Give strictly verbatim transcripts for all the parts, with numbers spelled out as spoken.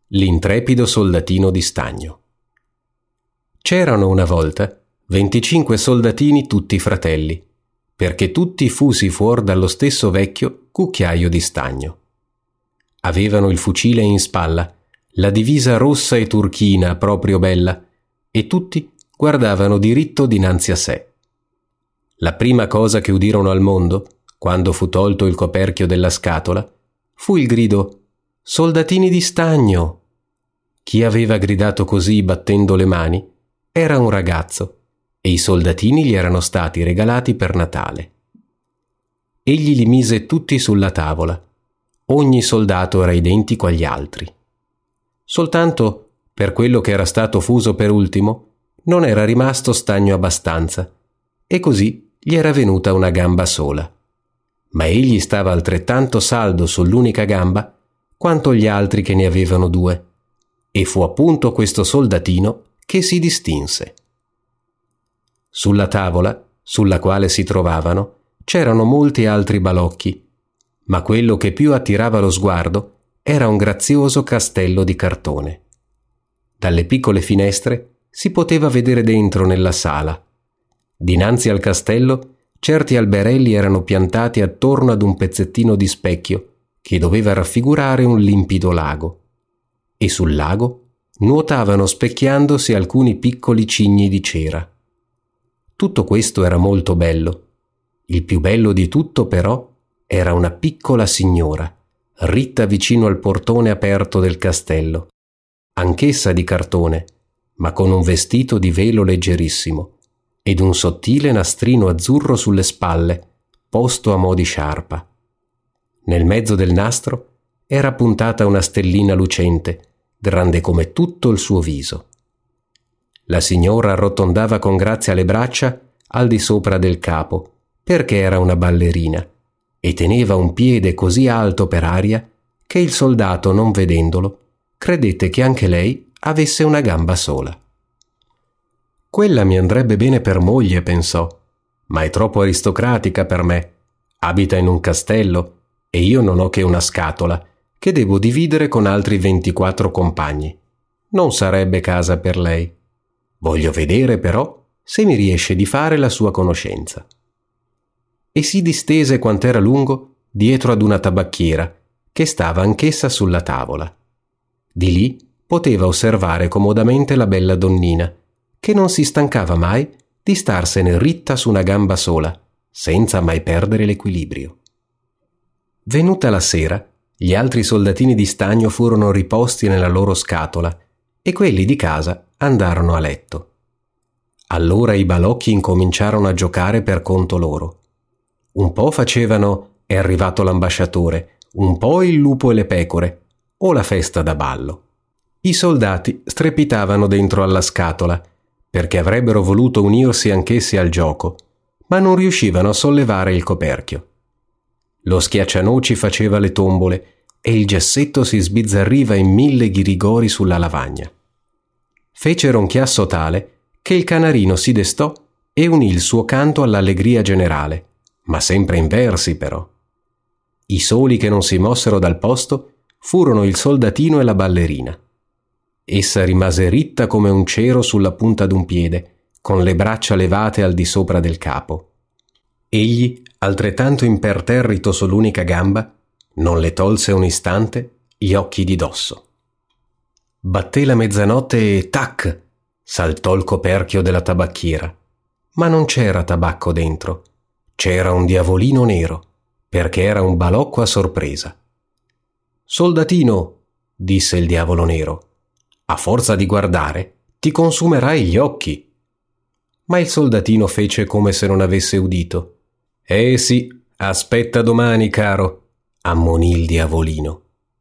L'intrepido soldatino di stagno. C'erano una volta venticinque soldatini tutti fratelli, perché tutti fusi fuor dallo stesso vecchio cucchiaio di stagno. Avevano il fucile in spalla, la divisa rossa e turchina proprio bella, e tutti guardavano diritto dinanzi a sé. La prima cosa che udirono al mondo, quando fu tolto il coperchio della scatola, fu il grido «Soldatini di stagno!». Chi aveva gridato così battendo le mani era un ragazzo, e i soldatini gli erano stati regalati per Natale. Egli li mise tutti sulla tavola. Ogni soldato era identico agli altri. Soltanto, per quello che era stato fuso per ultimo, non era rimasto stagno abbastanza, e così gli era venuta una gamba sola. Ma egli stava altrettanto saldo sull'unica gamba quanto gli altri che ne avevano due, e fu appunto questo soldatino che si distinse. Sulla tavola, sulla quale si trovavano, c'erano molti altri balocchi, ma quello che più attirava lo sguardo era un grazioso castello di cartone. Dalle piccole finestre si poteva vedere dentro nella sala. Dinanzi al castello certi alberelli erano piantati attorno ad un pezzettino di specchio che doveva raffigurare un limpido lago, e sul lago nuotavano specchiandosi alcuni piccoli cigni di cera. Tutto questo era molto bello. Il più bello di tutto, però, era una piccola signora, ritta vicino al portone aperto del castello, anch'essa di cartone, ma con un vestito di velo leggerissimo ed un sottile nastrino azzurro sulle spalle, posto a mo' di sciarpa. Nel mezzo del nastro era puntata una stellina lucente, grande come tutto il suo viso. La signora arrotondava con grazia le braccia al di sopra del capo, perché era una ballerina, e teneva un piede così alto per aria che il soldato, non vedendolo, credette che anche lei avesse una gamba sola. Quella mi andrebbe bene per moglie, pensò, ma è troppo aristocratica per me. Abita in un castello e io non ho che una scatola che devo dividere con altri ventiquattro compagni. Non sarebbe casa per lei. Voglio vedere però se mi riesce di fare la sua conoscenza. E si distese quant'era lungo dietro ad una tabacchiera che stava anch'essa sulla tavola. Di lì poteva osservare comodamente la bella donnina, che non si stancava mai di starsene ritta su una gamba sola, senza mai perdere l'equilibrio. Venuta la sera, gli altri soldatini di stagno furono riposti nella loro scatola e quelli di casa andarono a letto. Allora i balocchi incominciarono a giocare per conto loro. Un po' facevano «È arrivato l'ambasciatore», un po' «Il lupo e le pecore» o la festa da ballo. I soldati strepitavano dentro alla scatola perché avrebbero voluto unirsi anch'essi al gioco, ma non riuscivano a sollevare il coperchio. Lo schiaccianoci faceva le tombole e il gessetto si sbizzarriva in mille ghirigori sulla lavagna. Fecero un chiasso tale che il canarino si destò e unì il suo canto all'allegria generale, ma sempre in versi però. I soli che non si mossero dal posto furono il soldatino e la ballerina. Essa rimase ritta come un cero sulla punta d'un piede, con le braccia levate al di sopra del capo. Egli, altrettanto imperterrito sull'unica gamba, non le tolse un istante gli occhi di dosso. Batté la mezzanotte e tac! Saltò il coperchio della tabacchiera, ma non c'era tabacco dentro, c'era un diavolino nero, perché era un balocco a sorpresa. «Soldatino», disse il diavolo nero, «a forza di guardare ti consumerai gli occhi». Ma il soldatino fece come se non avesse udito. «Eh sì, aspetta domani, caro», ammonì il diavolino.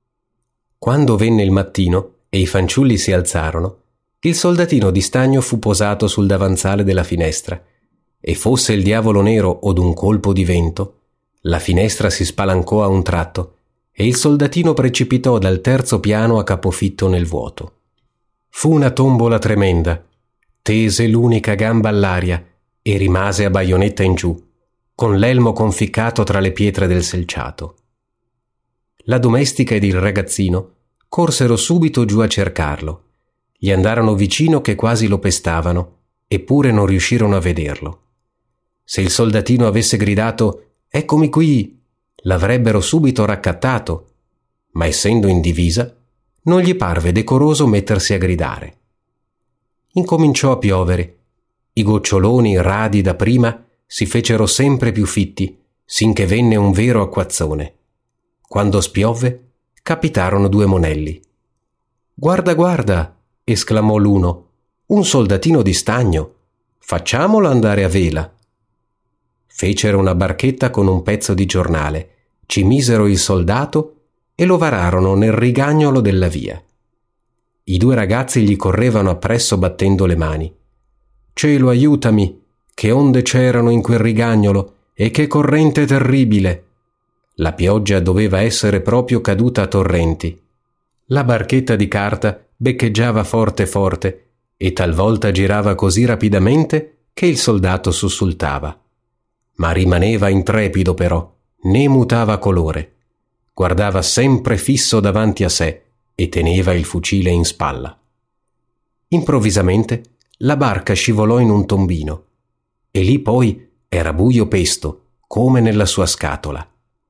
Quando venne il mattino e i fanciulli si alzarono, il soldatino di stagno fu posato sul davanzale della finestra, e fosse il diavolo nero o d'un colpo di vento, la finestra si spalancò a un tratto e il soldatino precipitò dal terzo piano a capofitto nel vuoto. Fu una tombola tremenda, tese l'unica gamba all'aria e rimase a baionetta in giù, con l'elmo conficcato tra le pietre del selciato. La domestica ed il ragazzino corsero subito giù a cercarlo. Gli andarono vicino che quasi lo pestavano, eppure non riuscirono a vederlo. Se il soldatino avesse gridato «Eccomi qui!», l'avrebbero subito raccattato, ma essendo in divisa, non gli parve decoroso mettersi a gridare. Incominciò a piovere. I goccioloni, radi da prima, si fecero sempre più fitti, sinché venne un vero acquazzone. Quando spiovve, capitarono due monelli. «Guarda, guarda!», esclamò l'uno, «un soldatino di stagno! Facciamolo andare a vela!» Fecero una barchetta con un pezzo di giornale, ci misero il soldato e lo vararono nel rigagnolo della via. I due ragazzi gli correvano appresso battendo le mani. «Cielo, aiutami! Che onde c'erano in quel rigagnolo e che corrente terribile!» La pioggia doveva essere proprio caduta a torrenti. La barchetta di carta beccheggiava forte forte e talvolta girava così rapidamente che il soldato sussultava. Ma rimaneva intrepido però, né mutava colore. Guardava sempre fisso davanti a sé e teneva il fucile in spalla. Improvvisamente la barca scivolò in un tombino e lì poi era buio pesto, come nella sua scatola.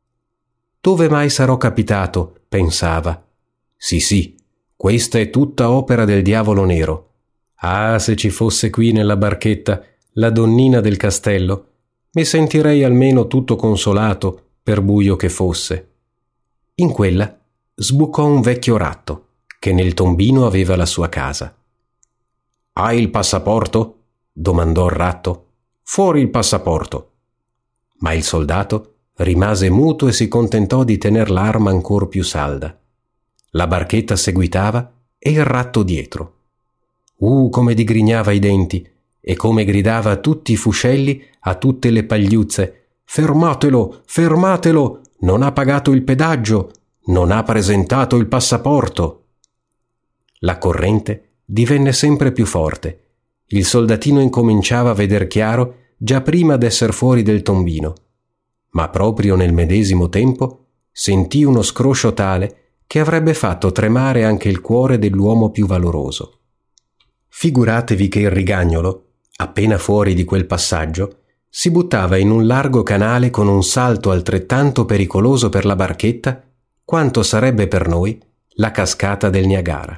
«Dove mai sarò capitato?» pensava. «Sì, sì, questa è tutta opera del diavolo nero. Ah, se ci fosse qui nella barchetta la donnina del castello, mi sentirei almeno tutto consolato, per buio che fosse». In quella sbucò un vecchio ratto, che nel tombino aveva la sua casa. «Hai il passaporto?» domandò il ratto. «Fuori il passaporto!» Ma il soldato rimase muto e si contentò di tener l'arma ancor più salda. La barchetta seguitava e il ratto dietro. Uh, come digrignava i denti e come gridava a tutti i fuscelli, a tutte le pagliuzze: «Fermatelo! Fermatelo! Non ha pagato il pedaggio! Non ha presentato il passaporto!» La corrente divenne sempre più forte. Il soldatino incominciava a veder chiaro già prima d'esser fuori del tombino, ma proprio nel medesimo tempo sentì uno scroscio tale che avrebbe fatto tremare anche il cuore dell'uomo più valoroso. Figuratevi che il rigagnolo, appena fuori di quel passaggio, si buttava in un largo canale con un salto altrettanto pericoloso per la barchetta quanto sarebbe per noi la cascata del Niagara.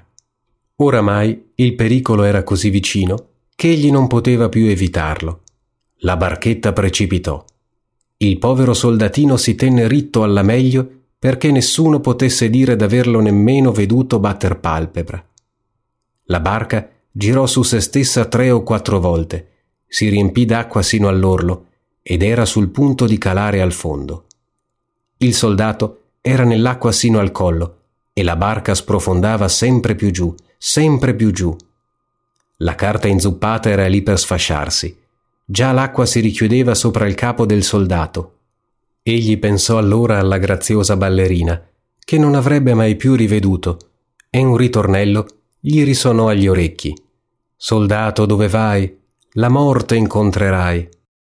Oramai il pericolo era così vicino che egli non poteva più evitarlo. La barchetta precipitò. Il povero soldatino si tenne ritto alla meglio perché nessuno potesse dire d'averlo nemmeno veduto batter palpebra. La barca girò su se stessa tre o quattro volte, si riempì d'acqua sino all'orlo ed era sul punto di calare al fondo. Il soldato era nell'acqua sino al collo e la barca sprofondava sempre più giù, sempre più giù. La carta inzuppata era lì per sfasciarsi. Già l'acqua si richiudeva sopra il capo del soldato. Egli pensò allora alla graziosa ballerina, che non avrebbe mai più riveduto, e un ritornello gli risonò agli orecchi. «Soldato, dove vai? La morte incontrerai».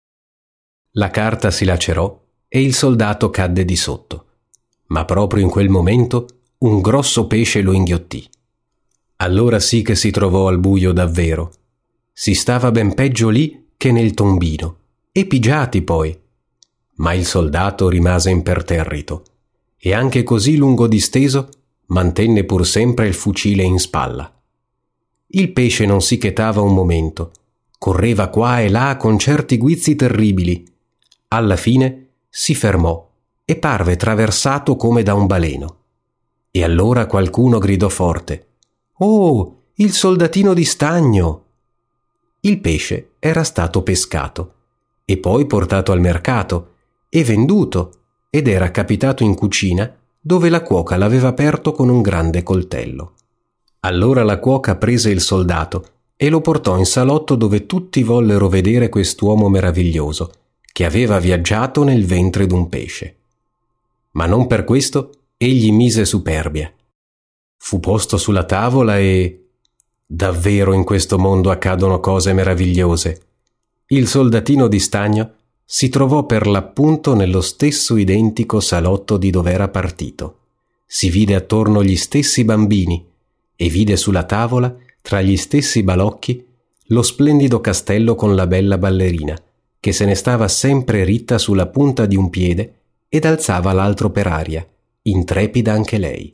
La carta si lacerò e il soldato cadde di sotto, ma proprio in quel momento un grosso pesce lo inghiottì. Allora sì che si trovò al buio davvero. Si stava ben peggio lì che nel tombino, e pigiati poi. Ma il soldato rimase imperterrito, e anche così lungo disteso mantenne pur sempre il fucile in spalla. Il pesce non si chetava un momento, correva qua e là con certi guizzi terribili. Alla fine si fermò e parve traversato come da un baleno. E allora qualcuno gridò forte: «Oh, il soldatino di stagno!» Il pesce era stato pescato e poi portato al mercato e venduto ed era capitato in cucina dove la cuoca l'aveva aperto con un grande coltello. Allora la cuoca prese il soldato e lo portò in salotto dove tutti vollero vedere quest'uomo meraviglioso che aveva viaggiato nel ventre d'un pesce. Ma non per questo egli mise superbia. Fu posto sulla tavola e... davvero in questo mondo accadono cose meravigliose. Il soldatino di stagno si trovò per l'appunto nello stesso identico salotto di dove era partito, si vide attorno gli stessi bambini e vide sulla tavola, tra gli stessi balocchi, lo splendido castello con la bella ballerina, che se ne stava sempre ritta sulla punta di un piede ed alzava l'altro per aria, intrepida anche lei.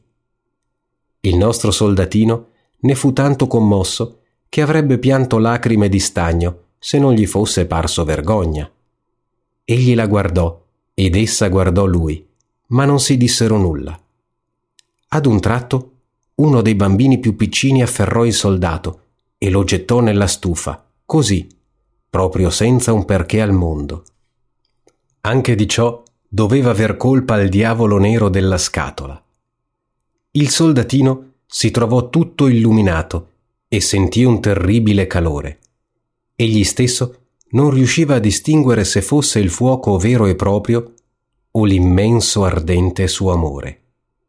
Il nostro soldatino ne fu tanto commosso che avrebbe pianto lacrime di stagno se non gli fosse parso vergogna. Egli la guardò ed essa guardò lui, ma non si dissero nulla. Ad un tratto, uno dei bambini più piccini afferrò il soldato e lo gettò nella stufa, così, proprio senza un perché al mondo. Anche di ciò doveva aver colpa il diavolo nero della scatola. Il soldatino si trovò tutto illuminato e sentì un terribile calore. Egli stesso non riusciva a distinguere se fosse il fuoco vero e proprio o l'immenso ardente suo amore.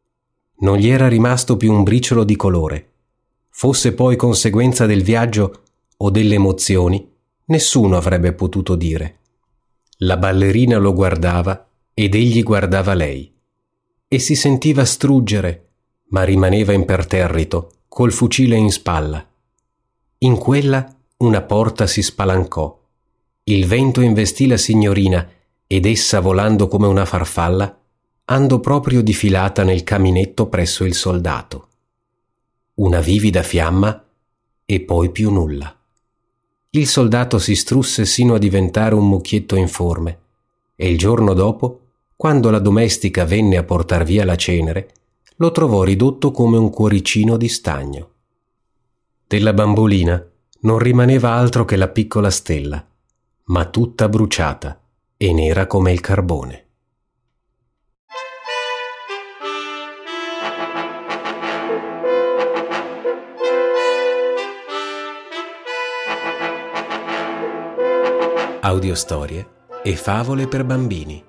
Non gli era rimasto più un briciolo di colore. Fosse poi conseguenza del viaggio o delle emozioni, nessuno avrebbe potuto dire. La ballerina lo guardava ed egli guardava lei e si sentiva struggere, ma rimaneva imperterrito, col fucile in spalla. In quella una porta si spalancò. Il vento investì la signorina ed essa, volando come una farfalla, andò proprio di filata nel caminetto presso il soldato. Una vivida fiamma e poi più nulla. Il soldato si strusse sino a diventare un mucchietto informe e il giorno dopo, quando la domestica venne a portar via la cenere, lo trovò ridotto come un cuoricino di stagno. Della bambolina non rimaneva altro che la piccola stella, ma tutta bruciata e nera come il carbone. Audiostorie e favole per bambini